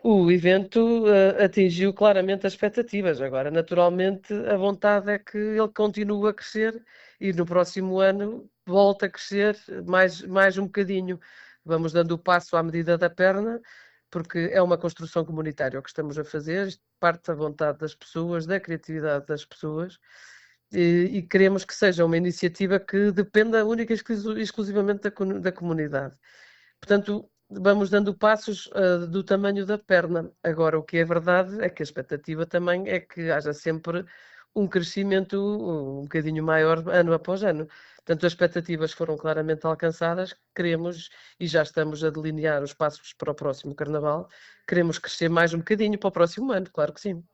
O evento atingiu claramente as expectativas. Agora, naturalmente, a vontade é que ele continue a crescer e no próximo ano volta a crescer mais um bocadinho. Vamos dando o passo à medida da perna, porque é uma construção comunitária o que estamos a fazer, isto parte da vontade das pessoas, da criatividade das pessoas, e queremos que seja uma iniciativa que dependa única e exclusivamente da comunidade. Portanto, vamos dando passos do tamanho da perna. Agora, o que é verdade é que a expectativa também é que haja sempre um crescimento um bocadinho maior ano após ano. Portanto, as expectativas foram claramente alcançadas, queremos, e já estamos a delinear os passos para o próximo Carnaval, queremos crescer mais um bocadinho para o próximo ano, claro que sim.